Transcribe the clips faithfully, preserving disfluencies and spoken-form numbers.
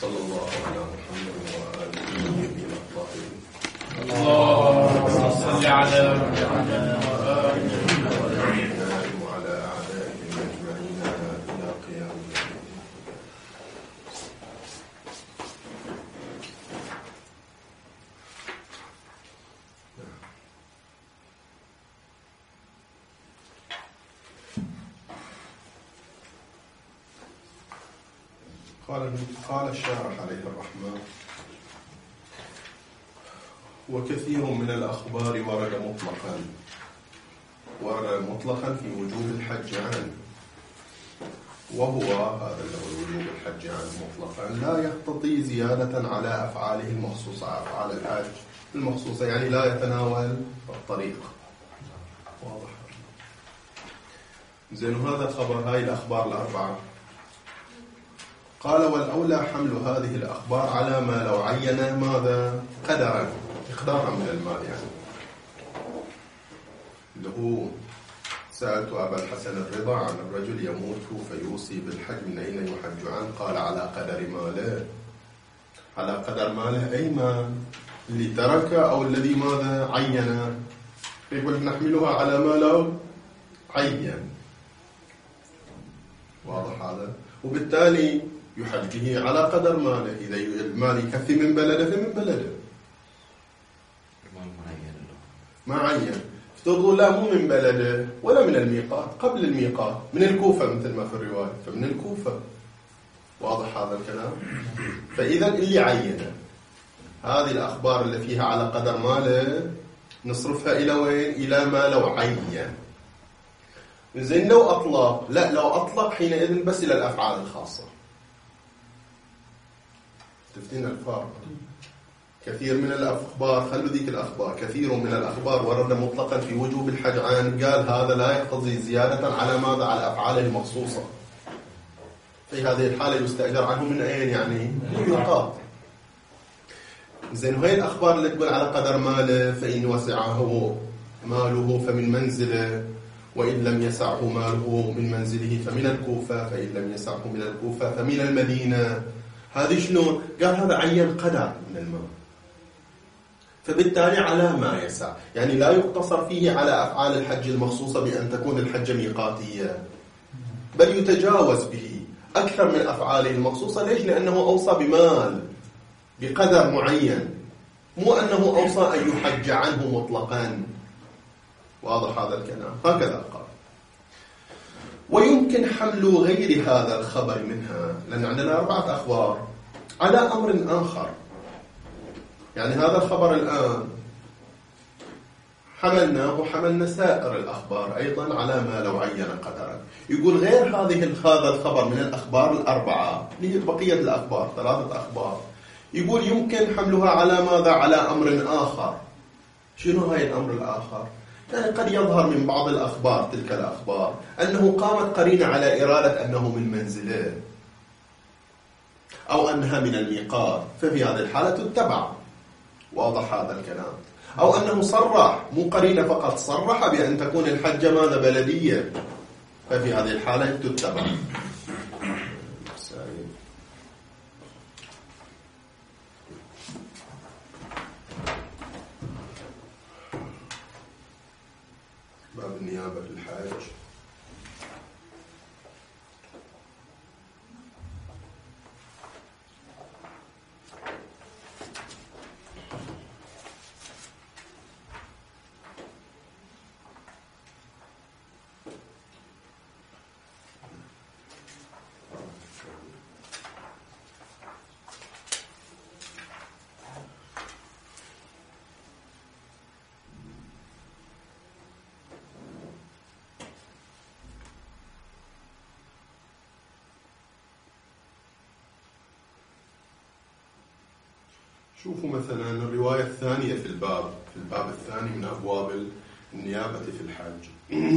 وصلى الله على محمد وآله الطيبين الطاهرين. اللهم صل على محمد وعلى أعدائهم أجمعين إلى قيام الدين. قال قال الشارح عليه الرحمة: وكثير من الأخبار ورد مطلقا ورد مطلقا في وجوب الحج عنه، وهو هذا اللي هو وجوب الحج عنه مطلقا لا يقتضي زيادة على أفعاله المخصوصة، أفعال الحج المخصوصة، يعني لا يتناول الطريق. واضح؟ زين، هذا الخبر، هاي الأخبار الأربعة. قال: والأولى حمل هذه الأخبار على ما لو عين ماذا قدرا، إقدارا من المال، يعني اللي هو سألت أبا الحسن الرضا عن الرجل يموت فيوصي بالحج، من أين يحج عنه؟ قال: على قدر ماله. على قدر ماله أي مال اللي ترك أو الذي ماذا عين. يقول نحملها على ما لو عين. واضح هذا؟ وبالتالي يحج به على قدر ماله. إذا المال يكفي من بلده فمن بلده، ما عين. افترضوا لا مو من بلده ولا من الميقات، قبل الميقات، من الكوفة مثل ما في الرواية، فمن الكوفة. واضح هذا الكلام؟ فإذا اللي عينه هذه الأخبار اللي فيها على قدر ماله نصرفها إلى وين؟ إلى ما لو عين. زين، لو أطلق، لا لو أطلق حينئذ بس إلى الأفعال الخاصة. تفتين الفارق. كثير من الأخبار، خلوا ذيك الأخبار، كثير من الأخبار ورد مطلقا في وجوب الحج عنه، قال هذا لا يقتضي زيادة على ماذا؟ على أفعاله المخصوصة. في هذه الحالة يستأجر عنه من أين؟ يعني من الميقات. زين، وهي الأخبار اللي تقول على قدر ماله، فإن وسعه ماله فمن منزله، وإن لم يسعه ماله من منزله فمن الكوفة، فإن لم يسعه من الكوفة فمن المدينة. هذه شلون؟ قال هذا عين قدر من المال، فبالتالي على ما يسع، يعني لا يقتصر فيه على أفعال الحج المخصوصة بأن تكون الحج ميقاتية، بل يتجاوز به أكثر من أفعاله المخصوصة. ليش؟ لأنه أوصى بمال بقدر معين، مو أنه أوصى أن يحج عنه مطلقا. واضح هذا الكلام؟ هكذا قال. ويمكن حمل غير هذا الخبر منها، لأن عندنا أربعة أخبار، على أمر آخر. يعني هذا الخبر الآن حملناه وحملنا سائر الأخبار أيضا على ما لو عين قدرا. يقول غير هذه هذا الخبر من الأخبار الأربعة، اللي هي بقية الأخبار ثلاثة أخبار، يقول يمكن حملها على ماذا؟ على أمر آخر. شنو هاي الأمر الآخر؟ يعني قد يظهر من بعض الأخبار، تلك الأخبار، أنه قامت قرينة على إرادة أنه من منزله أو أنها من الميقات، ففي هذه الحالة تتبع. واضح هذا الكلام؟ أو أنه صرح، مو قرينة فقط، صرح بأن تكون الحجة ماذا؟ بلدية، ففي هذه الحالة تتبع. باب النيابة في الحج. شوفوا مثلا الرواية الثانية في الباب، في الباب الثاني من أبواب النيابة في الحج،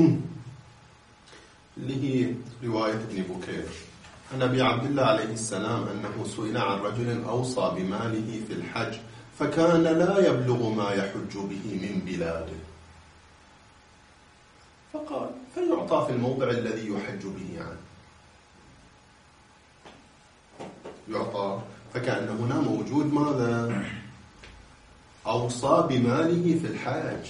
اللي هي رواية ابن بكير عن أبي عبد الله عليه السلام أنه سئل عن رجل أوصى بماله في الحج فكان لا يبلغ ما يحج به من بلاده، فقال فيعطى في الموضع الذي يحج به عنه، يعطى فكأن هنا موجود ماذا؟ أوصى بماله في الحج،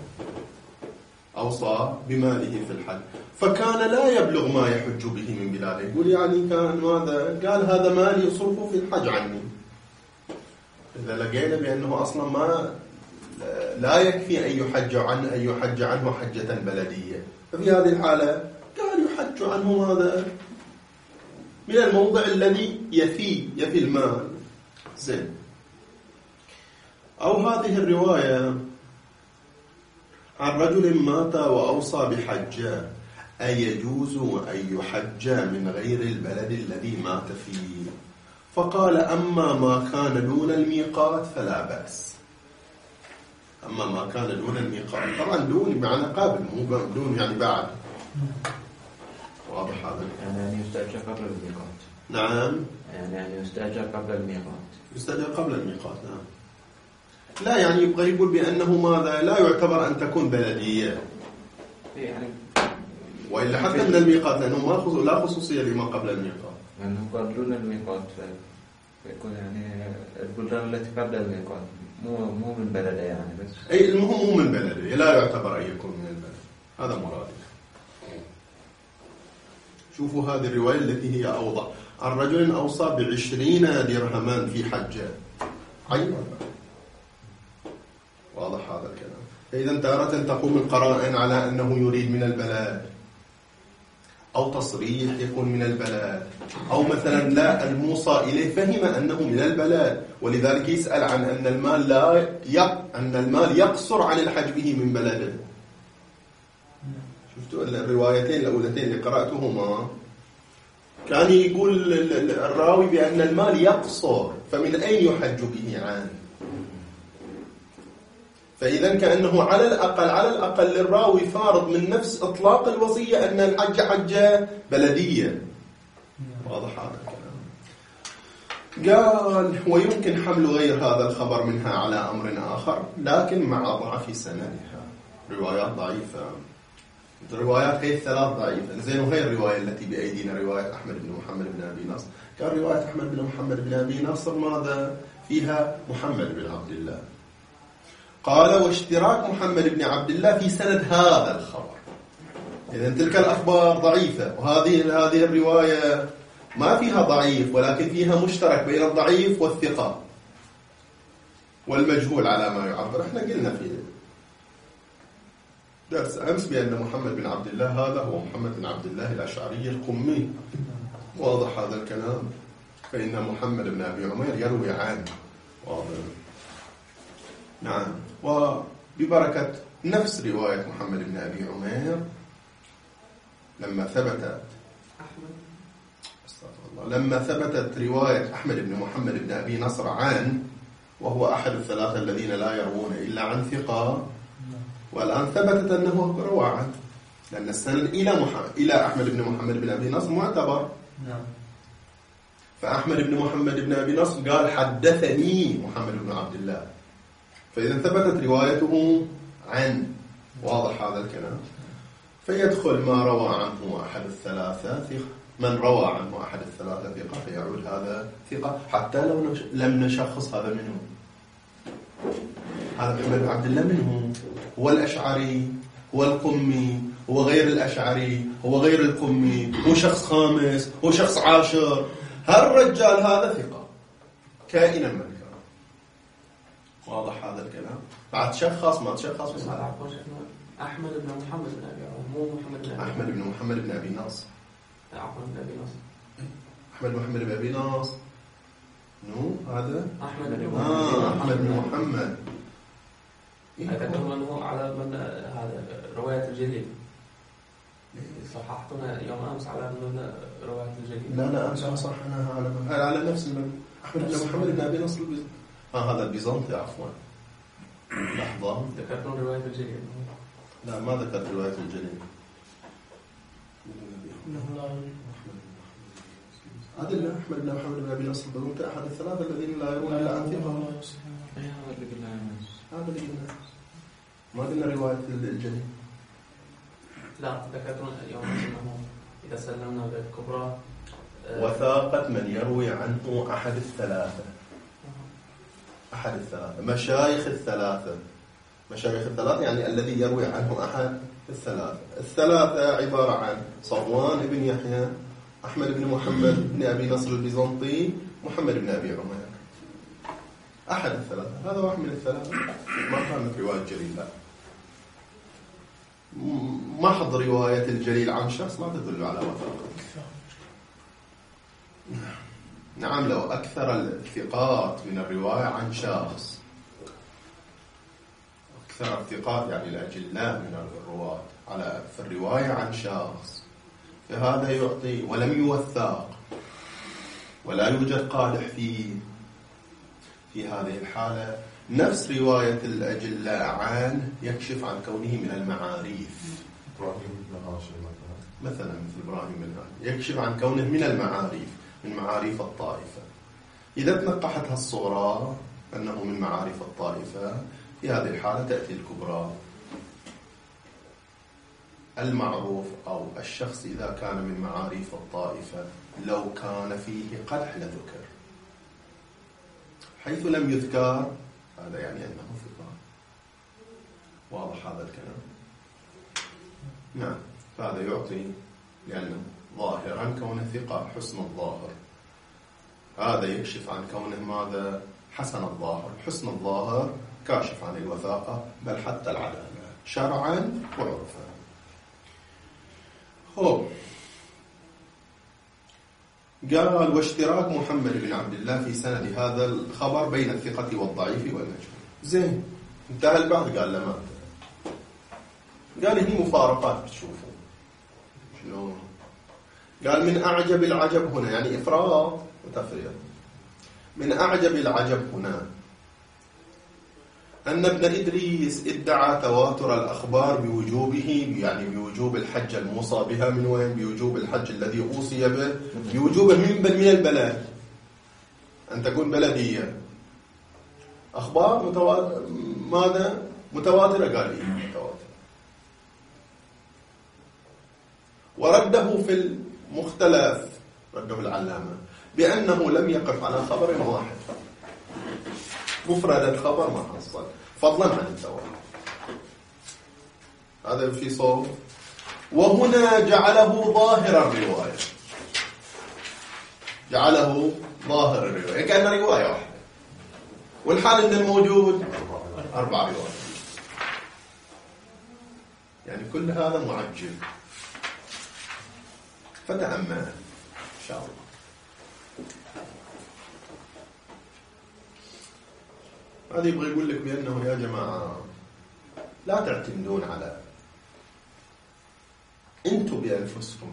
أوصى بماله في الحج، فكان لا يبلغ ما يحج به من بلاده. يقول يعني كان ماذا؟ قال هذا مالي يصرفه في الحج عني. إذا لقينا بأنه أصلا ما لا يكفي أن يحج عنه أن يحج عنه حجة بلدية، ففي هذه الحالة قال يحج عنه ماذا؟ من الموضع الذي يفي يفي المال. زين. أو هذه الرواية عن رجل مات وأوصى بحجة، أي يجوز أن يحج من غير البلد الذي مات فيه، فقال أما ما كان دون الميقات فلا بأس. أما ما كان دون الميقات، طبعا دون بمعنى قابل، مو دون يعني بعد. واضح هذا؟ يعني يستأجر قبل الميقات. نعم. يعني يستأجر قبل الميقات. يستأجر قبل الميقات، نعم. لا يعني يبغى يقول بأنه ماذا؟ لا يعتبر أن تكون بلدية. يعني وإلا حتى من الميقات، لأنه ما خصوص لا خصوصية لما قبل الميقات. لأنه قال دون الميقات، فيكون يعني البلدان التي قبل الميقات مو مو من بلده يعني بس. أي المهم مو من بلده، لا يعتبر أن يكون من البلد. هذا مرادي. شوفوا هذه الرواية التي هي أوضح. عن رجل أوصى بعشرين درهما في حجة. عين. واضح هذا الكلام. فإذا تارة تقوم القرائن على أنه يريد من البلد، أو تصريح يكون من البلد، أو مثلا لا الموصى إليه فهم أنه من البلد، ولذلك يسأل عن أن المال لا يق... أن المال يقصر عن الحج به من بلده. شفتوا الروايتين الأولتين اللي قرأتهما كان يقول الراوي بأن المال يقصر، فمن أين يحج به عنه؟ فإذا كأنه على الأقل على الأقل للراوي فارض من نفس إطلاق الوصية أن الحج حجة بلدية. واضح هذا الكلام. قال ويمكن حمل غير هذا الخبر منها على أمر آخر، لكن مع ضعف سندها. روايات ضعيفة، الروايات هي الثلاث ضعيفة. زين. وهي الرواية التي بأيدينا رواية أحمد بن محمد بن أبي نصر. كان رواية أحمد بن محمد بن أبي نصر ماذا فيها؟ محمد بن عبد الله. قال واشتراك محمد بن عبد الله في سند هذا الخبر. إذن تلك الأخبار ضعيفة، وهذه هذه الرواية ما فيها ضعيف، ولكن فيها مشترك بين الضعيف والثقة والمجهول على ما يعبر. احنا قلنا في درس أمس بأن محمد بن عبد الله هذا هو محمد بن عبد الله الأشعري القمي. واضح هذا الكلام. فإن محمد بن أبي عمير يروي عنه. واضح. نعم. وببركة نفس رواية محمد بن أبي عمير لما ثبتت الله لما ثبتت رواية أحمد بن محمد بن أبي نصر عن، وهو أحد الثلاثة الذين لا يروون إلا عن ثقة، والآن ثبتت أنه روى عنه، لأن السند إلى محمد إلى أحمد بن محمد بن أبي نصر معتبر. نعم. فأحمد بن محمد بن أبي نصر قال حدثني محمد بن عبد الله، فإذا ثبتت روايته عن. واضح هذا الكلام. فيدخل ما روى عنه أحد الثلاثة ثقة، من روى عنه أحد الثلاثة ثقة فيعود هذا ثقة، حتى لو نش... لم نشخص هذا منه. هذا محمد بن عبد الله منه، هو الأشعري، هو القمي، هو غير الأشعري، هو غير القمي، هو شخص خامس، هو شخص عاشر. هالرجال هذا ثقة كائنا من كان. واضح هذا الكلام. بعد تشخص ما تشخص بس هذا أحمد بن محمد بن أبي مو محمد بن أبي أحمد بن محمد بن أبي ناصر. عفوا بن أبي ناصر. أحمد بن محمد بن أبي ناصر. نو هذا أحمد بن آه أحمد بن محمد. أذكر أنه على من هذا رواية الجليل. صححتنا يوم أمس على من رواية الجليل. لا لا أمس صححنا على من على نفس من أحمد بن محمد بن أبي ناصر. آه هذا البيزنطي عفوا. لحظة. ذكرتون رواية الجليل. لا ما ذكرت رواية الجليل. هذا اللي أحمد بن محمد بن أبي نصر بذلك أحد الثلاثة الذين لا يرون إلا عن ثقة. هذا اللي قلنا هذا اللي قلنا ما قلنا رواية الجليل. لا ذكرتون اليوم أنه إذا سلمنا بالكبرى وثاقة من يروي عنه أحد الثلاثة. أحد الثلاثة مشايخ الثلاثة. مشايخ الثلاثة يعني الذي يروي عنه أحد الثلاثة. الثلاثة عبارة عن صفوان بن يحيى، أحمد بن محمد بن أبي نصر البيزنطي، محمد بن أبي عمير. أحد الثلاثة، هذا واحد من الثلاثة. ما كانت رواية جليل، لا. محض رواية الجليل عن شخص لا تدل على وثاقة. نعم، لو أكثر الثقات من الرواية عن شخص، أكثر الثقات يعني الأجلاء من الرواة على في الرواية عن شخص، فهذا يعطي. ولم يوثق ولا يوجد قادح فيه، في هذه الحالة نفس رواية الأجلاء عنه يكشف عن كونه من المعاريف. إبراهيم بن هاشم مثلا مثلا مثل إبراهيم بن هاشم يكشف عن كونه من المعاريف، من معاريف الطائفة. إذا تنقحتها الصغرى أنه من معاريف الطائفة، في هذه الحالة تأتي الكبرى. المعروف أو الشخص إذا كان من معاريف الطائفة لو كان فيه قدح لذكر، حيث لم يذكر هذا يعني أنه ثقة. واضح هذا الكلام؟ نعم، فهذا يعطي لأنه ظاهرا كونه ثقة حسن الظاهر، هذا يكشف عن كونه ماذا؟ حسن الظاهر. حسن الظاهر كاشف عن الوثاقة بل حتى العدالة شرعا وعرفا. هو قال واشتراك محمد بن عبد الله في سند هذا الخبر بين الثقة والضعيف والمجهول. زين، انتهى البعض قال لما قال هي مفارقات بتشوفوا شلون. قال من أعجب العجب هنا، يعني إفراط وتفريط. من أعجب العجب هنا أن ابن إدريس ادعى تواتر الأخبار بوجوبه، يعني بوجوب الحج الموصى بها من وين؟ بوجوب الحج الذي أوصي به، بوجوبه من من البلد، أن تكون بلدية. أخبار متواتر، ماذا؟ متواترة. قال إيه متواتر. ورده في المختلف، رده العلامة بأنه لم يقف على خبر واحد، مفردة خبر ما حصل، فضلا عن التواتر. هذا في صوت. وهنا جعله ظاهر الرواية، جعله ظاهر الرواية كأن رواية واحدة، والحال أن الموجود أربع روايات. يعني كل هذا معجب. فتأمل إن شاء الله. هذا يبغى يقول لك بأنه يا جماعة لا تعتمدون على، أنتم بأنفسكم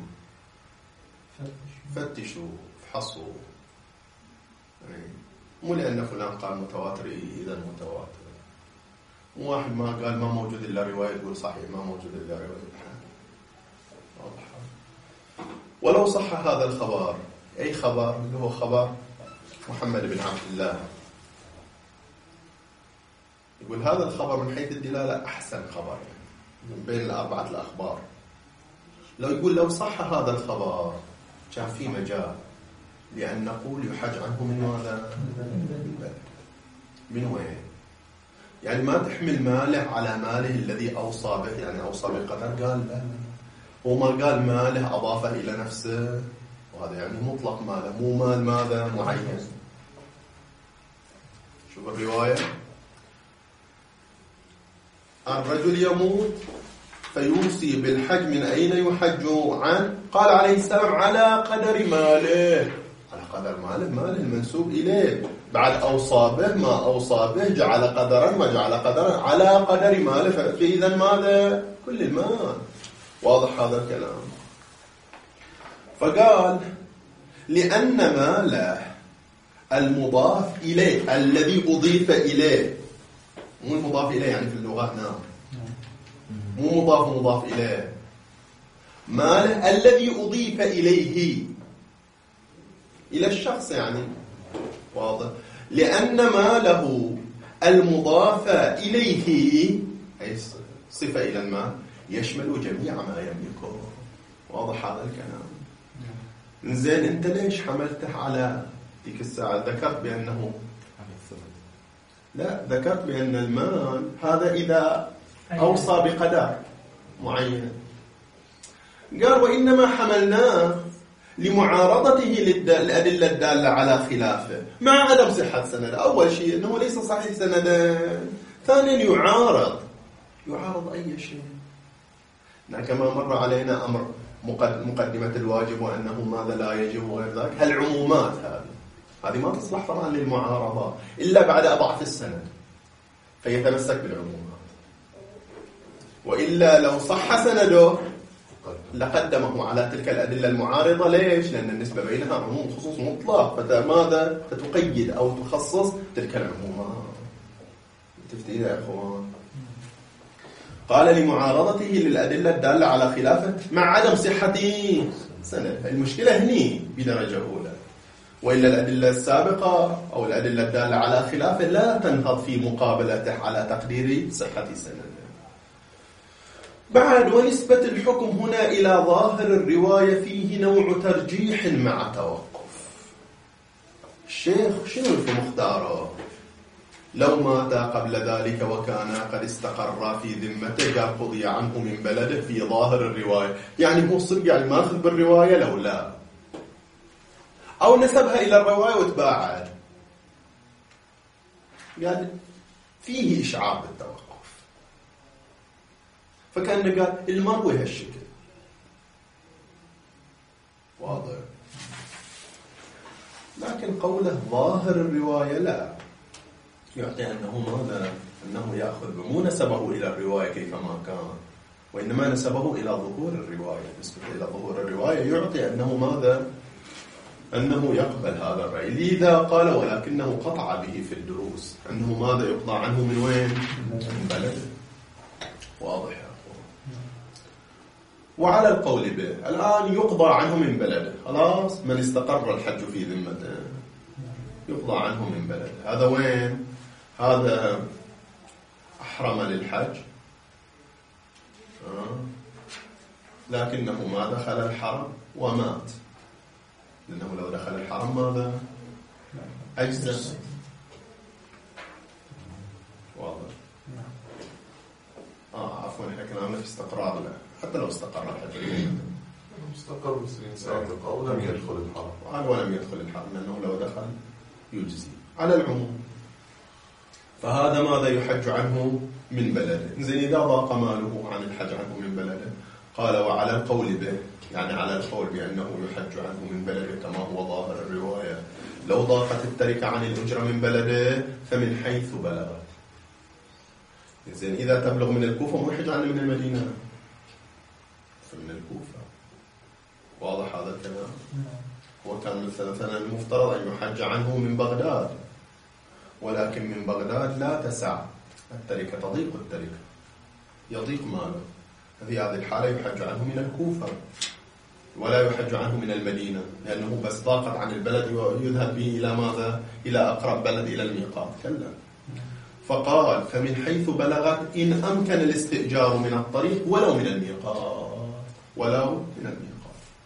فتشوا افحصوا، يعني مو لأن فلان قال متواتر إذا متواتر. واحد ما قال ما موجود إلا رواية يقول صحيح ما موجود إلا رواية. واضح. ولو صح هذا الخبر، أي خبر؟ اللي هو خبر محمد بن عبد الله. يقول هذا الخبر من حيث الدلالة أحسن خبر من بين الأربعة الأخبار. لو يقول لو صح هذا الخبر كان في مجال لأن نقول يحج عنه من ماذا؟ من وين؟ يعني ما تحمل ماله على ماله الذي أوصى به، يعني أوصى بالقدر. قال لا، هو ما قال ماله أضافه إلى نفسه، وهذا يعني مطلق ماله، مو مال ماذا معين. شوف الرواية، الرجل يموت فيوصي بالحج، من أين يحج عنه؟ قال عليه السلام على قدر ماله. على قدر ماله، ماله المنسوب إليه، بعد أوصى به ما أوصى به، جعل قدرا ما جعل قدرا، على قدر ماله. فإذا ماذا؟ كل المال. واضح هذا الكلام. فقال لأن ماله المضاف إليه الذي أضيف إليه، مو المضاف إليه يعني في اللغة، نعم، مو مضاف مضاف إليه، ماله الذي أضيف إليه إلى الشخص، يعني واضح. لأن ماله المضاف إليه أي صفة إلى المال يشمل جميع ما يملكه. واضح هذا الكلام. زين أنت ليش حملته على تلك الساعة؟ ذكرت بأنه لا، ذكرت بأن المال هذا إذا أوصى بقدر معين. قال وإنما حملناه لمعارضته للأدلة الدالة على خلافه مع عدم صحة سند. أول شيء أنه ليس صحيح سندا، ثانيا يعارض يعارض أي شيء. كما مر علينا أمر مقدمة الواجب وأنه ماذا لا يجب وغير ذلك. هالعمومات هذه هذه ما تصلح طبعا للمعارضة إلا بعد أضعف السند، فيتمسك بالعمومات. وإلا لو صح سنده لقدمه على تلك الأدلة المعارضة. ليش؟ لأن النسبة بينها عموم خصوص مطلق، فماذا تتقيد أو تخصص تلك العمومات. تفتيد يا أخوان. قال لمعارضته للأدلة الدالة على خلافه مع عدم صحة سند. المشكلة هني بدرجة أولى، وإلا الأدلة السابقة أو الأدلة الدالة على خلافه لا تنهض في مقابلته على تقدير صحة سند. بعد ونسبة الحكم هنا إلى ظاهر الرواية فيه نوع ترجيح مع توقف. الشيخ شنو في مختاره؟ لو مات قبل ذلك وكان قد استقر في ذمته قال قضي عنه من بلده في ظاهر الرواية. يعني هو صدق يعني ماخذ بالرواية لو لا، أو نسبها إلى الرواية وتباعد، قال فيه إشعار بالتوقف. فكان قال المروي هالشكل واضح. لكن قوله ظاهر الرواية لا يعطي أنه ماذا؟ أنه يأخذ مو نسبه إلى الرواية كيفما كان، وإنما نسبه إلى ظهور الرواية. نسبة إلى ظهور الرواية يعطي أنه ماذا؟ أنه يقبل هذا الرأي. لذا قال ولكنه قطع به في الدروس أنه ماذا يقطع عنه من وين؟ من بلده. واضح يا أخوان. وعلى القول به الآن يقضى عنه من بلده. خلاص من استقر الحج في ذمته يقضى عنه من بلده. هذا وين؟ هذا أحرم للحج آه. لكنه ما دخل الحرم ومات، لأنه لو دخل الحرم ماذا؟ أجزم. واضح. آه عفوا إحنا كلامنا في استقرار. لا حتى لو استقر الحج مستقر بسنين سابقة ولم يدخل الحرم. قال ولم يدخل الحرم لأنه لو دخل يجزي على العموم. فهذا ماذا يحج عنه من بلده. زين إذا ضاق ماله عن الحج عنه من بلده قال وعلى القول به، يعني على القول بأنه يحج عنه من بلده كما هو ظاهر الرواية. لو ضاقت التركة عن الأجرة من بلده فمن حيث بلغت. زين إذا تبلغ من الكوفة مو يحج عنه من المدينة، فمن الكوفة. واضح هذا الكلام؟ هو كان مثلا المفترض أن يحج عنه من بغداد، ولكن من بغداد لا تسع التركة، تضيق التركة، يضيق ماله. في هذه الحالة يحج عنه من الكوفة ولا يحج عنه من المدينة، لأنه بس ضاقت عن البلد ويذهب به إلى ماذا؟ إلى أقرب بلد إلى الميقات. كلا. فقال فمن حيث بلغت إن أمكن الاستئجار من الطريق ولو من الميقات، ولو من الميقات.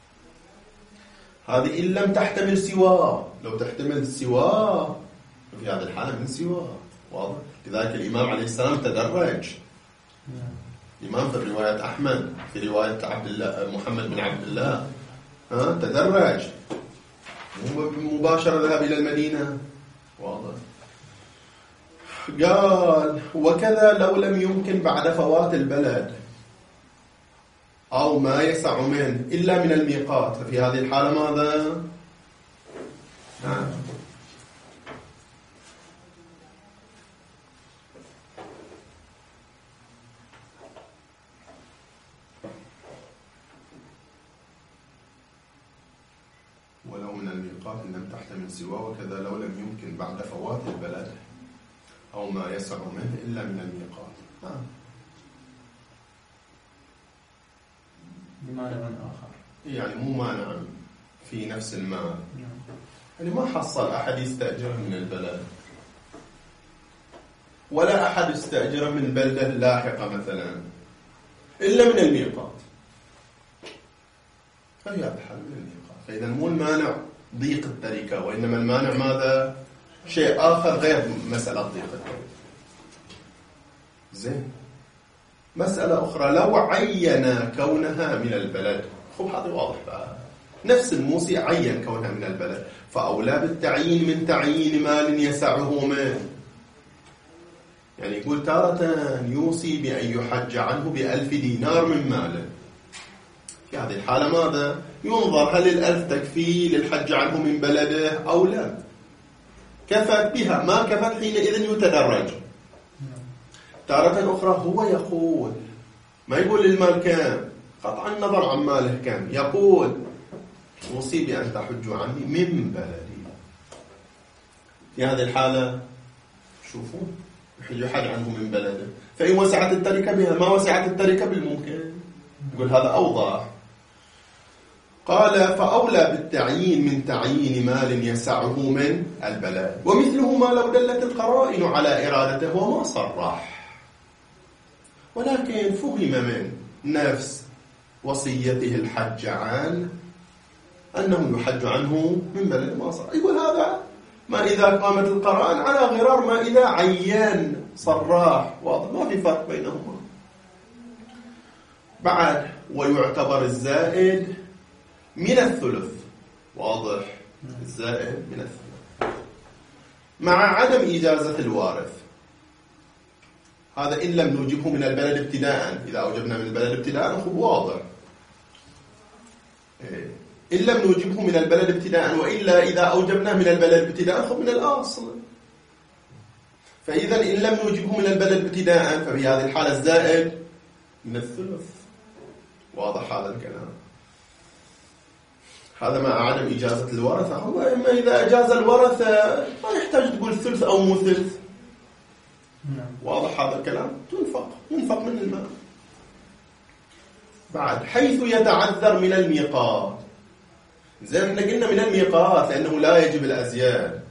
هذه إن لم تحتمل سواه. لو تحتمل سواه في هذه الحالة من سواه. واضح؟ لذلك الإمام عليه السلام تدرج. الإمام في رواية أحمد، في رواية عبد الله محمد بن عبد الله ها تدرج مباشرة ذهب إلى المدينة. واضح؟ قال وكذا لو لم يمكن بعد فوات البلد أو ما يسع منه إلا من الميقات، ففي هذه الحالة ماذا؟ نعم. ولو من الميقات إن لم تحتمل سواه، وكذا لو لم يمكن بعد فوات البلد أو ما يسع منه إلا من الميقات. نعم. بمعنى آخر يعني مو مانع في نفس المال. يعني ما حصل أحد يستأجره من البلد، ولا أحد يستأجره من بلدة لاحقة مثلا إلا من الميقات، فهي هذا حل من الميقات. فإذا مو المانع ضيق التركة، وإنما المانع ماذا؟ شيء آخر غير مسألة ضيق التركة. زين. مسألة أخرى، لو عين كونها من البلد، خب هذا واضح بقى، نفس الموصي عين كونها من البلد، فأولى بالتعيين من تعيين مال يسعه منه. يعني يقول تارة يوصي بأن يحج عنه بألف دينار من ماله، في هذه الحالة ماذا؟ ينظر هل الألف تكفي للحج عنه من بلده أو لا. كفت بها، ما كفت حينئذ يتدرج. تارة أخرى هو يقول، ما يقول المال كام، قطع النظر عن ماله كام، يقول أوصي بأن تحج عني من بلدي. في هذه الحالة شوفوا يحج عنه من بلده، فإن وسعت التركة بها، ما وسعت التركة بالممكن، يقول هذا أوضح. قال فأولى بالتعيين من تعيين مال يسعه من البلد، ومثله ما لو دلت القرائن على إرادته وما صرح، ولكن فهم من نفس وصيته الحج عنه أنه يحج عنه من بلد ما صرح. يقول هذا ما إذا قامت القرائن على غرار ما إذا عين صراح، واضح، ما في فرق بينهما. بعد ويعتبر الزائد من الثلث، واضح، الزائد من الثلث مع عدم إجازة الوارث. هذا إن لم نوجبه من البلد ابتداء، إذا أوجبنا من البلد ابتداء خب واضح، إن لم نوجبه من البلد ابتداء، وإلا إذا أوجبناه من البلد ابتداء خب من الأصل. فإذا إن لم نوجبه من البلد ابتداء ففي هذه الحالة الزائد من الثلث، واضح هذا الكلام. هذا مع عدم إجازة الورثة. هو إما إذا أجاز الورثة ما يحتاج تقول ثلث أو مو ثلث، واضح هذا الكلام، تنفق ينفق من المال. بعد حيث يتعذر من الميقات، زي ما قلنا من الميقات لأنه لا يجب الأزياد،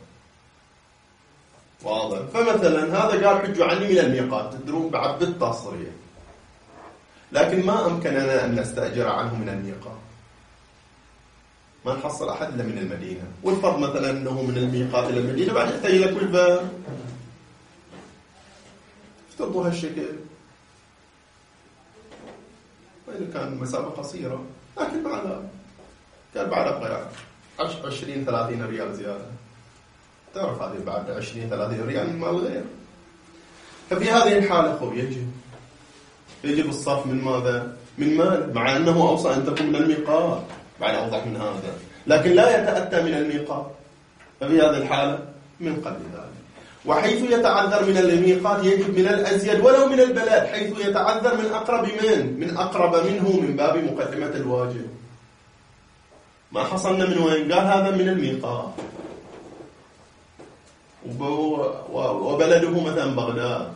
واضح. فمثلا هذا قال حجوا عني من الميقات، تدرون بعد بالتصريح، لكن ما أمكننا أن نستأجر عنه من الميقات، ما نحصل أحد إلا من المدينة، والفرض مثلا أنه من الميقات إلى المدينة بعد يحتاج إلى كل باب، افترضوا هالشكل، وإذا كان مسافة قصيرة، لكن بعد كان بعد أبقى عشرين ثلاثين ريال زيادة، تعرف هذه بعد عشرين ثلاثين ريال ما غير. ففي هذه الحالة خب يجب يجب الصرف من ماذا؟ من مال، مع أنه أوصى أن تكون من الميقات، بعد أوضح من هذا، لكن لا يتأتى من الميقات، ففي هذه الحالة من قبل ذلك. وحيث يتعذر من الميقات يجب من الأزيد ولو من البلد، حيث يتعذر من أقرب من من أقرب منه من باب مقدمة الواجب. ما حصلنا من وين؟ قال هذا من الميقات وبلده مثلا بغداد،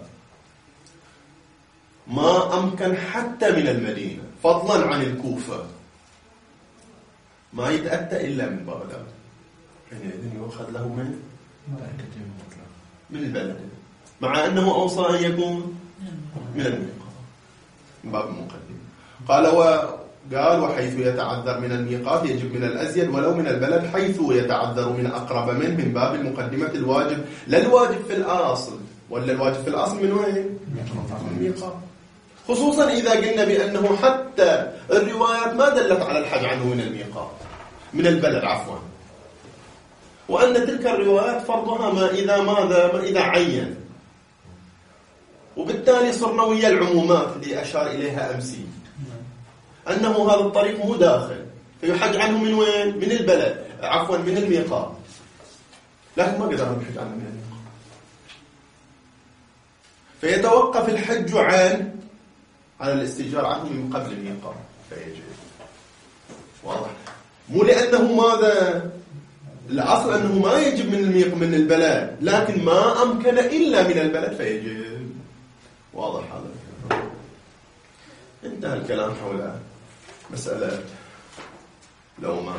ما أمكن حتى من المدينة فضلا عن الكوفة، ما يتأتى إلا من بغداد، حينئذ يؤخذ له من من البلد، مع أنه أوصى أن يكون من الميقات من باب المقدمة. قال وقال وحيث يتعذر من الميقات يجب من الأزيد ولو من البلد، حيث يتعذر من أقرب منه من باب المقدمة الواجب، لا الواجب في الأصل، ولا الواجب في الأصل من وين؟ من الميقات، خصوصا إذا قلنا بأنه حتى الروايات ما دلت على الحج عنه من الميقات من البلد عفوا، وأن تلك الروايات فرضها ما إذا ماذا ما إذا عين، وبالتالي صرنا ويا العمومات اللي أشار إليها أمسي أنه هذا الطريق هو داخل فيحج عنه من وين؟ من البلد عفوا من الميقات، لكن ما قدرنا نحج عنه من الميقات، فيتوقف الحج عن على الاستئجار عنه من قبل الميقات فيجب، واضح؟ مو لأنه ماذا الأصل أنه ما يجب من الميق من البلد، لكن ما أمكن إلا من البلد فيجب، واضح هذا الكلام. انتهى الكلام حول مسألة لو ما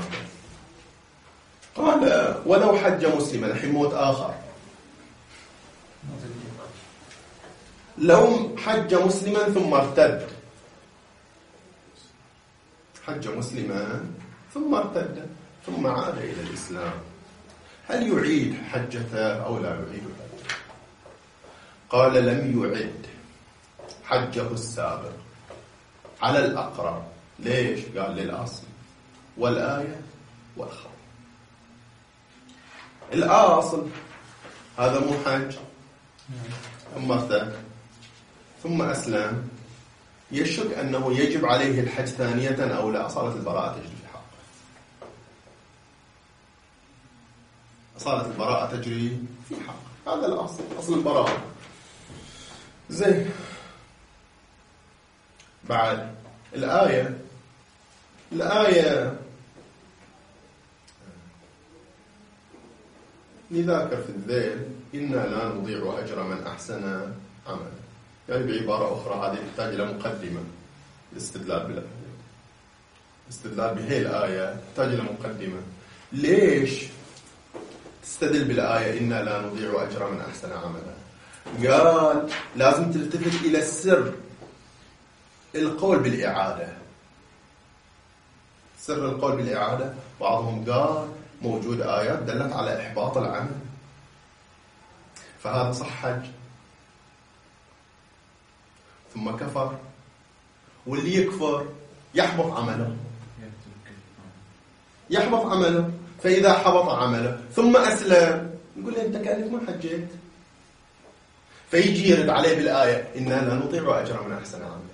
قال ولو حج مسلما، الحين موت آخر، لو حج مسلما ثم ارتد، حج مسلما ثم ارتد، ثم عاد إلى الإسلام، هل يعيد حجته أو لا يعيد حجته؟ قال لم يعد حجه السابق على الأقرب. ليش؟ قال للأصل والآية والخبر. الأصل هذا مو حج، ثم ارتد ثم أسلم، يشك أنه يجب عليه الحج ثانية أو لا، صارت البراءة تجري في حقه. صارت البراءة تجري في حقه، هذا الأصل، أصل البراءة. زين، بعد الآية الآية لذاكر في الذيل إنا لا نضيع أجر من أحسن عملا. يعني بعبارة أخرى هذه تحتاج إلى مقدمة الاستدلال بالآية. الاستدلال بهي الآية تحتاج إلى مقدمة. ليش تستدل بالآية إنا لا نضيع أجر من أحسن عملا؟ قال لازم تلتفت إلى السر القول بالإعادة. سر القول بالإعادة بعضهم قال موجود آيات دلت على إحباط العمل، فهذا صح حج ثم كفر، واللي يكفر يحبط عمله يحبط عمله فإذا حبط عمله ثم أسلم يقول له أنت كأنك ما حجيت، فيجي يرد عليه بالآية إنا لا نضيع أجر من أحسن عمل.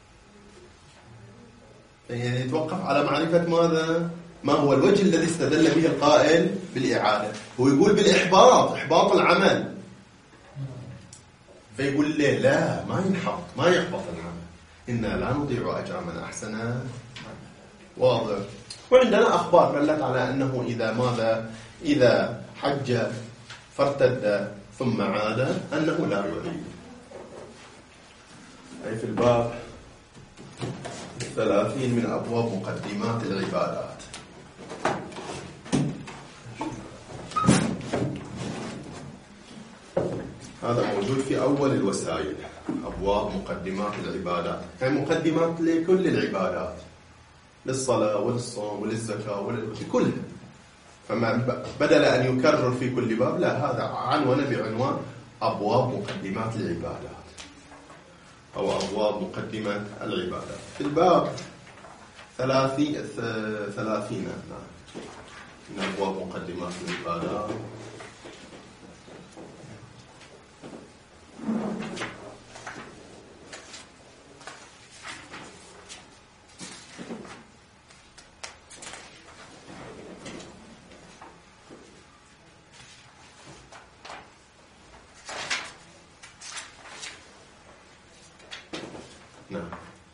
يعني يتوقف على معرفة ماذا؟ ما هو الوجه الذي استدل به القائل بالإعادة؟ هو يقول بالإحباط، إحباط العمل، فيقول لي لا ما ينحبط ما يحبط العمل، إنا لا نضيع أجر من أحسن عمل. واضح. وعندنا أخبار دلت على أنه إذا ماذا؟ إذا حج فارتد ثم عاد أنه لا يعيد. أي في الباب الثلاثين من أبواب مقدمات العبادات. هذا موجود في أول الوسائل، أبواب مقدمات العبادات، يعني مقدمات لكل العبادات، للصلاة وللصوم وللزكاة ولكلها. فما بدل أن يكرر في كل باب، لا، هذا عنوان بعنوان أبواب مقدمات العبادات أو أبواب مقدمة العبادات. في الباب ثلاثين ثلاثين من أبواب مقدمات العبادات. نعم.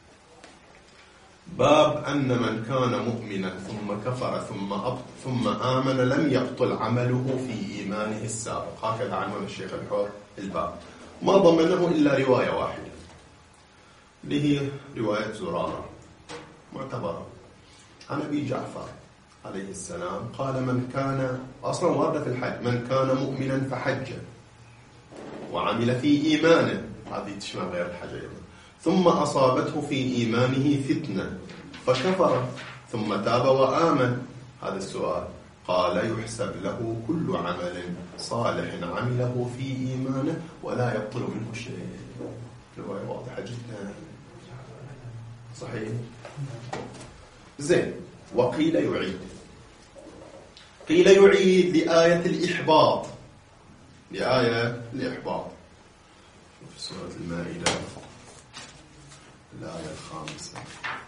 باب أن من كان مؤمنا ثم كفر ثم أب ثم آمن لم يبطل عمله في إيمانه السابق. هكذا عنوان الشيخ الحر الباب. ما ضمنه إلا رواية واحدة اللي هي رواية زرارة معتبرة عن أبي جعفر عليه السلام قال من كان أصلا ورد في الحج من كان مؤمنا فحج وعمل في إيمانه، هذه تشمل غير الحج أيضا، ثم أصابته في إيمانه فتنة فكفر ثم تاب وآمن، هذا السؤال، قال يحسب له كل عمل صالح عمله في إيمانه ولا يبطل منه شيء. رواية واضحة جدا. صحيح. زين. وقيل يعيد، قيل يعيد لآية الإحباط، لآية الإحباط. في سورة المائدة الآية الخامسة.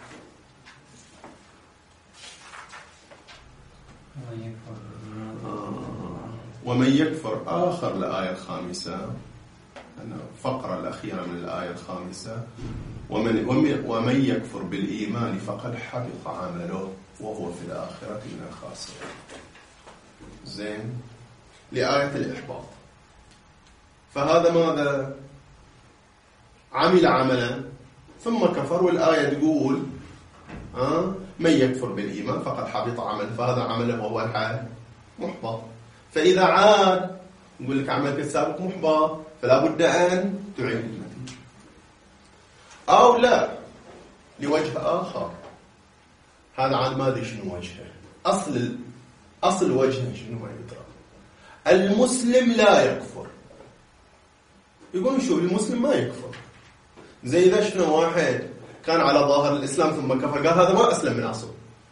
ومن يكفر آخر الآية الخامسة، الفقرة الأخيرة من الآية الخامسة، ومن, ومن يكفر بالإيمان فقد حبط عمله وهو في الآخرة من الخاسرين. زين. لآية الإحباط. فهذا ماذا؟ عمل عملا ثم كفر، والآية تقول آه من يكفر بالإيمان فقد حبط عمله، فهذا عمله وهو الحال محبط. فإذا عاد نقول لك عملك السابق محبط، فلا بد أن تعيد النتيجة. أو لا، لوجه آخر، هذا عاد ما أدري شنو وجهه. أصل أصل وجهه شنو ما يدرى. المسلم لا يكفر. يقول شو المسلم ما يكفر. زي إذا شنو واحد كان على ظاهر الإسلام ثم كفر قال هذا ما أسلم من أصل.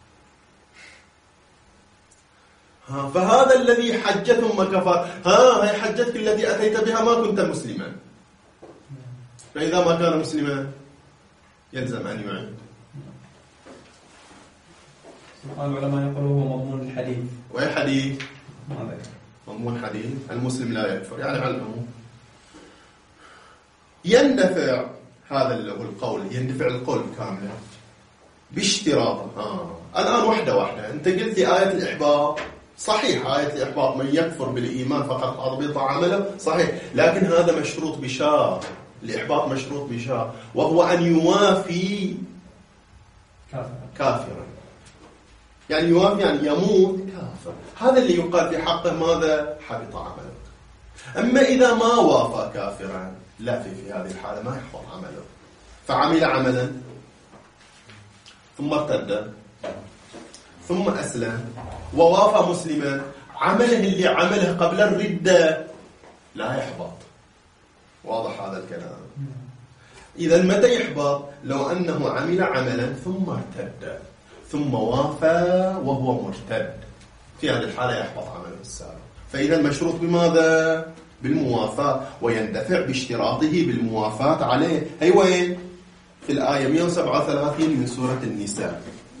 ها فهذا الذي حج ثم كفر، ها هي حجتك التي أتيت بها ما كنت مسلما، فإذا ما كان مسلما يلزم أن يعيد. العلماء يقولوا هو مضمون الحديث. وأي حديث؟ ما ذكر. مضمون حديث المسلم لا يكفر، يعني على العموم يندفع هذا القول، يندفع القول كاملا باشتراط. آه. الآن واحدة واحدة. أنت قلت لي آية الإحباط، صحيح آية الإحباط من يكفر بالإيمان فقد أضبط عمله، صحيح، لكن هذا مشروط بشرط. الإحباط مشروط بشرط، وهو أن يوافي كافرا. يعني يوافي يعني يموت كافر. هذا اللي يقال في حقه ماذا؟ حبط عمله. أما إذا ما وافى كافرا لا، في في هذه الحالة ما يحفظ عمله. فعمل عملا ثم ارتد ثم أسلم ووافى مسلما، عمله اللي عمله قبل الردة لا يحبط. واضح هذا الكلام؟ إذا متى يحبط؟ لو أنه عمل عملا ثم ارتد ثم وافى وهو مرتد، في هذه الحالة يحبط عمله السابق. فإذا المشروط بماذا؟ بالموافاة، ويندفع باشتراطه بالموافاة عليه. هي وين؟ في الآية مئة وسبعة وثلاثين من سورة النساء.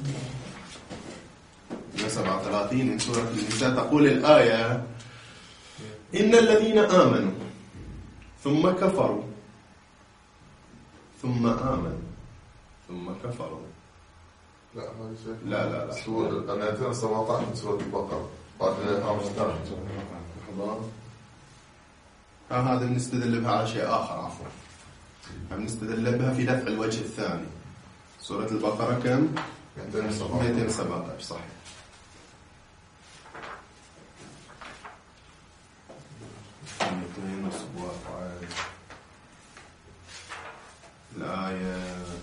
مئة وسبعة وثلاثين من سورة النساء تقول الآية: إن الذين آمنوا ثم كفروا ثم آمنوا ثم كفروا. لا ما شيء. لا لا لا. سورة أنا أتينا سبعة عشر من سورة البقرة. بعد ها هذا بنستدل بها على شيء آخر، عفوا. بنستدل بها في دفع الوجه الثاني. سورة البقرة كم؟ مئتين وسبعة عشر صحيح. مئتين وسبعة عشر الآية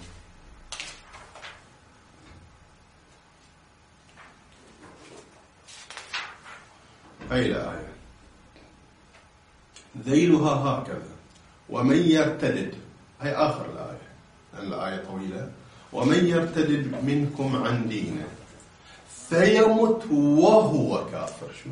هاي الآية: ذيلها هكذا ومن يرتدد. هاي آخر الآية لأن الآية طويلة. ومن يرتدد منكم عن دينه فيمت وهو كافر. شو؟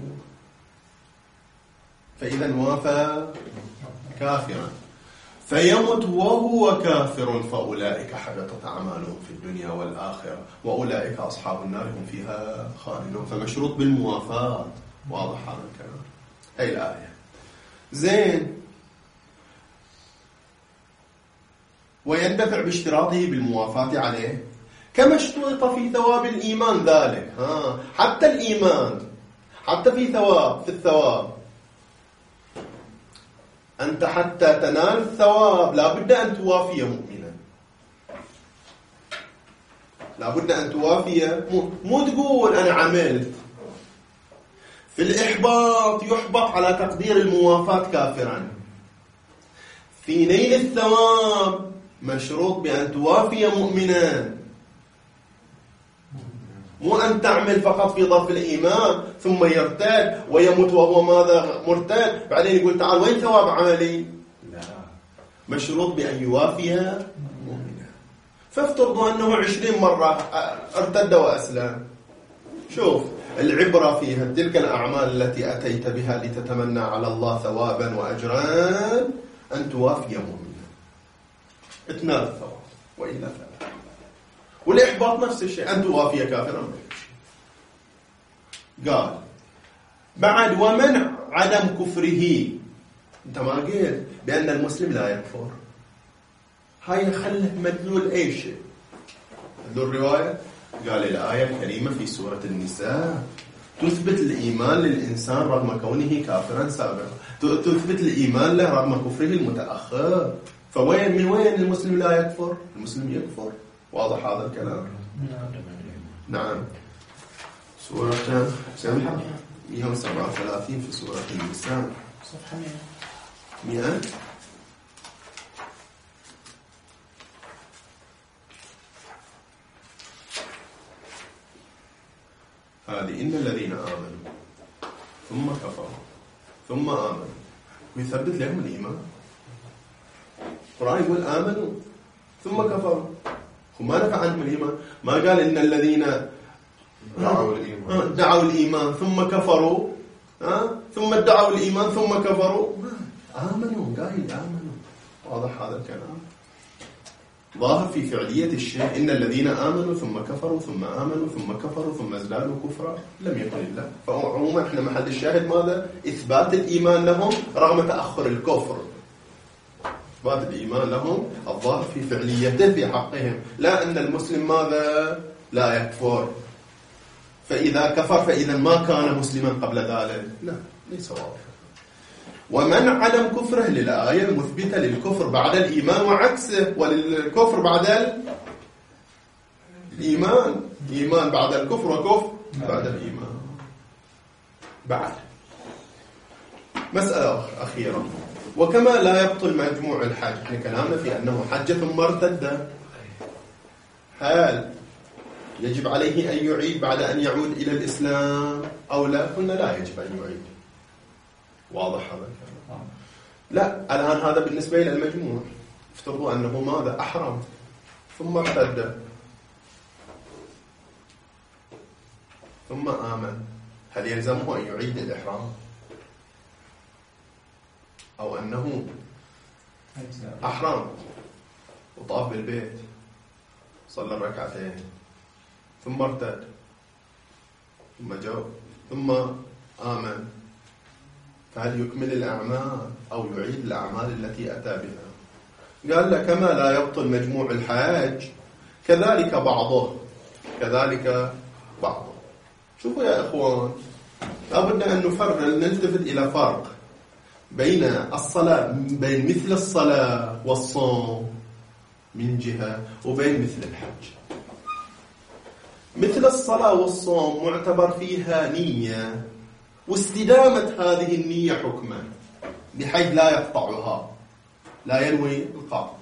فإذا وافى كافرا فيمت وهو كافر فأولئك حبطت أعمالهم في الدنيا والآخرة وأولئك أصحاب النار هم فيها خالدون. فمشروط بالموافاة. واضح هذا الكلام؟ هاي الآية. زين. ويندفع باشتراطه بالموافاة عليه كما اشترط في ثواب الإيمان ذلك. ها حتى الإيمان، حتى في ثواب، في الثواب أنت حتى تنال الثواب لابد أن توافي مؤمنا، لابد أن توافي. مو تقول أنا عملت. في الإحباط يحبط على تقدير الموافاة كافرا. في نيل الثواب مشروط بأن توافي مؤمنا، مو أن تعمل فقط في ظرف الإيمان ثم يرتد ويموت وهو ماذا؟ مرتد، بعدين يقول تعال وين ثواب عملي؟ لا، مشروط بأن يوافي مؤمنا. فافترضوا أنه عشرين مرة ارتد وأسلم. شوف العبرة فيها تلك الأعمال التي أتيت بها لتتمنى على الله ثوابا وأجرا أن توافي مؤمنا اتنال الثواب، وإلا فلا. والإحباط نفس الشيء، أن توافي كافرا. قال بعد ومنع عدم كفره. أنت ما قلت بأن المسلم لا يكفر. هاي خلت مدلول أي شيء. مدلول الرواية قال الآية الكريمة في سورة النساء تثبت الإيمان للإنسان رغم كونه كافرا سابقا، تثبت الإيمان له رغم كفره المتأخر. فوين من وين المسلم لا يكفر؟ المسلم يكفر. واضح هذا الكلام؟ نعم. سورة كم؟ مئة وسبعة وثلاثين في سورة النساء. صفحة مئة. هذه إن الذين آمنوا ثم كفروا ثم آمنوا ويثبت لهم الإيمان. القرآن يقول آمنوا ثم كفروا وما نفع عنهم الإيمان. ما قال إن الذين دعوا الإيمان دعوا الإيمان ثم كفروا ها ثم ادعوا الإيمان ثم كفروا. آمنوا قايل آمنوا. واضح هذا الكلام؟ ظاهر في فعلية الشيء. إن الذين آمنوا ثم كفروا ثم آمنوا ثم كفروا ثم ازدادوا كفرا لم يكن الله. فعموما احنا محل الشاهد ماذا؟ إثبات الإيمان لهم رغم تأخر الكفر. إثبات الإيمان لهم الظاهر في فعليته في حقهم، لا أن المسلم ماذا؟ لا يكفر، فإذا كفر فإذا ما كان مسلما قبل ذلك. لا، ليس واضح. ومن علم كفره للآية المثبتة للكفر بعد الإيمان وعكسه، وللكفر بعد الإيمان. إيمان بعد الكفر وكفر بعد الإيمان. بعد مسألة أخيرة، وكما لا يبطل مجموع الحج، احنا كلامنا في أنه حج ثم ارتد، هل يجب عليه أن يعيد بعد أن يعود إلى الإسلام أو لا؟ قلنا لا يجب أن يعيد. واضح هذا الكلام؟ لا، الآن هذا بالنسبة إلى المجموع. افترضوا أنه ماذا؟ أحرم ثم ارتد ثم آمن، هل يلزمه أن يعيد الإحرام؟ أو أنه أحرم وطاف بالبيت صلى الركعتين ثم ارتد ثم جو ثم آمن، فهل يكمل الأعمال أو يعيد الأعمال التي أتى بها؟ قال لك كما لا يبطل مجموع الحج كذلك بعضه كذلك بعضه. شوفوا يا إخوان، لابد أن نفرق، نلتفت إلى فرق بين الصلاة، بين مثل الصلاة والصوم من جهة، وبين مثل الحج. مثل الصلاة والصوم معتبر فيها نية واستدامة هذه النية حكما، بحيث لا يقطعها، لا ينوي القطع.